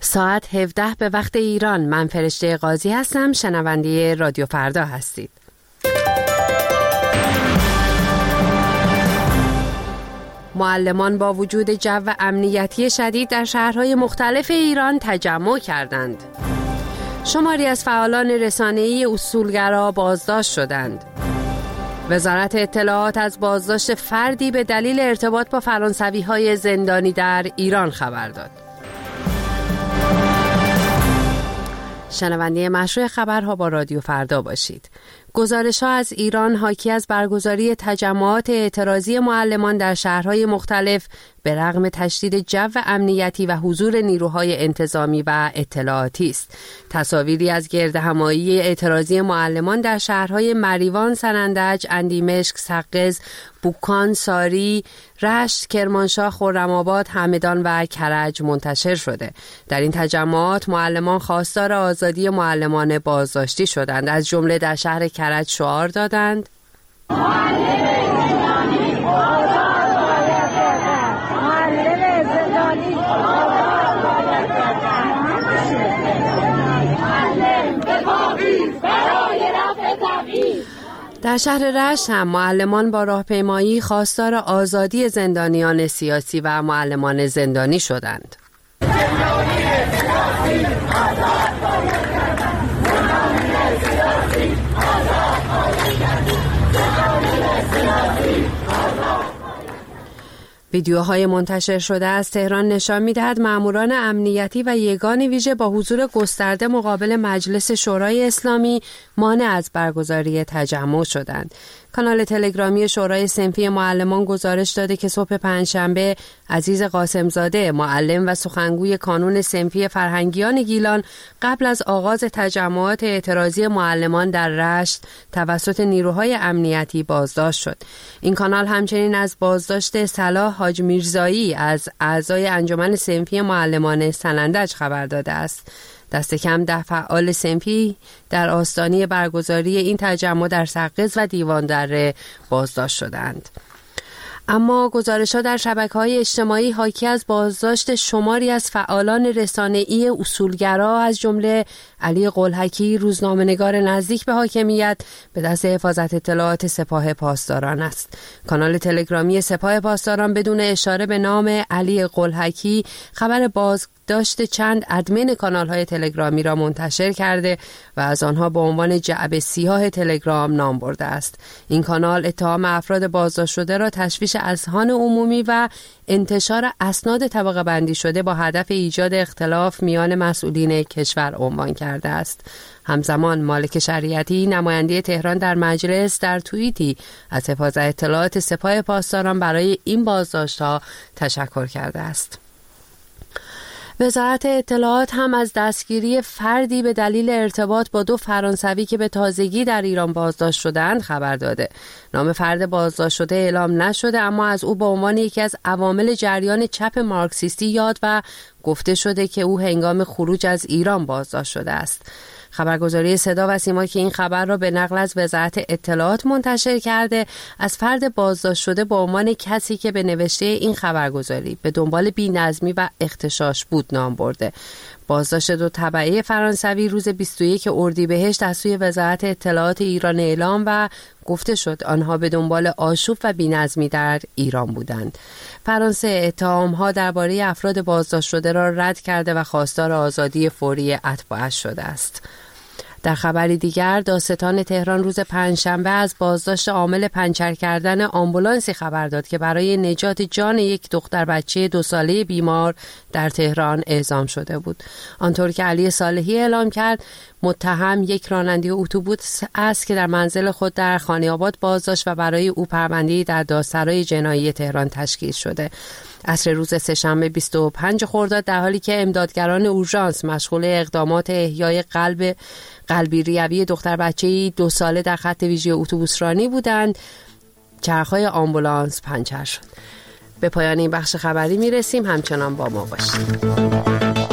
ساعت 17 به وقت ایران. من فرشته قاضی هستم. شنونده رادیو فردا هستید. معلمان با وجود جو امنیتی شدید در شهرهای مختلف ایران تجمع کردند. شماری از فعالان رسانه‌ای اصولگرا بازداشت شدند. وزارت اطلاعات از بازداشت فردی به دلیل ارتباط با فرانسوی‌های زندانی در ایران خبر داد. شنونده مشروع خبرها با رادیو فردا باشید. گزارش‌ها از ایران حاکی از برگزاری تجمعات اعتراضی معلمان در شهرهای مختلف به رغم تشدید جو امنیتی و حضور نیروهای انتظامی و اطلاعاتی است. تصاویری از گردهمایی اعتراضی معلمان در شهرهای مریوان، سنندج، اندیمشک، سقز، بوکان، ساری، رشت، کرمانشاه، خرم‌آباد، همدان و کرج منتشر شده. در این تجمعات معلمان خواستار آزادی معلمان بازداشتی شدند. از جمله در شهر کرج شعار دادند: در شهر رشت هم معلمان با راهپیمایی خواستار آزادی زندانیان سیاسی و معلمان زندانی شدند. ویدیوهای منتشر شده از تهران نشان می‌دهد ماموران امنیتی و یگان ویژه با حضور گسترده مقابل مجلس شورای اسلامی مانع از برگزاری تجمع شدند. کانال تلگرامی شورای صنفی معلمان گزارش داده که صبح پنجشنبه عزیز قاسمزاده، معلم و سخنگوی کانون صنفی فرهنگیان گیلان، قبل از آغاز تجمعات اعتراضی معلمان در رشت توسط نیروهای امنیتی بازداشت شد. این کانال همچنین از بازداشت صلاح حاج میرزایی از اعضای انجمن صنفی معلمان سنندج خبر داده است. دست کم 10 فعال صنفی در آستانه برگزاری این تجمع در سقز و دیوان دره بازداشت شدند. اما گزارش‌ها در شبکه‌های اجتماعی حاکی از بازداشت شماری از فعالان رسانه‌ای اصولگرا از جمله علی قلهکی، روزنامه‌نگار نزدیک به حاکمیت، به دست حفاظت اطلاعات سپاه پاسداران است. کانال تلگرامی سپاه پاسداران بدون اشاره به نام علی قلهکی خبر بازداشت چند ادمین کانال‌های تلگرامی را منتشر کرده و از آنها به عنوان جعبه سیاه تلگرام نام برده است. این کانال اتهام افراد بازداشت شده را تشویش اذهان عمومی و انتشار اسناد طبقه بندی شده با هدف ایجاد اختلاف میان مسئولین کشور عنوان کرده است. همزمان مالک شریعتی، نماینده تهران در مجلس، در توییتی از حفاظت اطلاعات سپاه پاسداران برای این بازداشت‌ها تشکر کرده است. وزارت اطلاعات هم از دستگیری فردی به دلیل ارتباط با 2 فرانسوی که به تازگی در ایران بازداشت شدند خبر داده. نام فرد بازداشت شده اعلام نشده، اما از او به عنوان یکی از عوامل جریان چپ مارکسیستی یاد و گفته شده که او هنگام خروج از ایران بازداشت شده است. خبرگزاری صدا و سیما که این خبر را به نقل از وزارت اطلاعات منتشر کرده، از فرد بازداشت شده به عنوان کسی که به نوشته این خبرگزاری به دنبال بی‌نظمی و اغتشاش بود نام برده. بازداشت 2 تبعه فرانسوی روز 21 اردیبهشت از سوی وزارت اطلاعات ایران اعلام و گفته شد آنها به دنبال آشوب و بی‌نظمی در ایران بودند. فرانسه اتهام‌ها درباره افراد بازداشت شده را رد کرده و خواستار آزادی فوری اتباعش شده است. در خبری دیگر، دادستان تهران روز پنجشنبه از بازداشت عامل پنچر کردن آمبولانسی خبر داد که برای نجات جان یک دختر بچه 2 ساله بیمار در تهران اعزام شده بود. آنطور که علی صالحی اعلام کرد، متهم یک راننده اتوبوس است که در منزل خود در خانی‌آباد بازداشت و برای او پرونده‌ای در دادسرای جنایی تهران تشکیل شده. عصر روز سه‌شنبه 25 خرداد، در حالی که امدادگران اورژانس مشغول اقدامات احیای قلبی ریوی دختر بچه‌ای 2 ساله در خط ویژه اتوبوسرانی بودند، چرخ‌های آمبولانس پنچر شد. به پایان این بخش خبری میرسیم. همچنان با ما باشید.